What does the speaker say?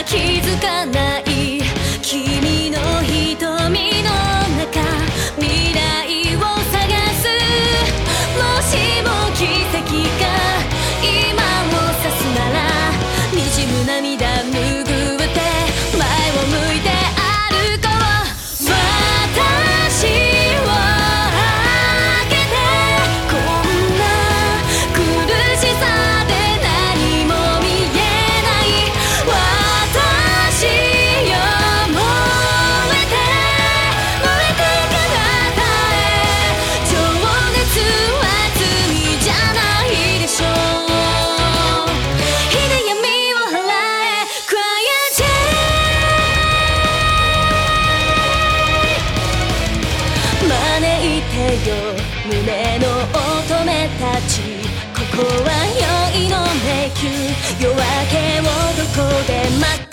気づかない君の瞳の中未来を探すもしも奇跡が今を指すなら滲む涙拭って前を向いて歩こう私をあげてこんな苦しさで何も見えない私よ燃えて彼方へ情熱は罪じゃないでしょう火で闇を払え Quiet Jane 招いてよ胸の乙女たちここは酔いの迷宮夜明けをどこで待って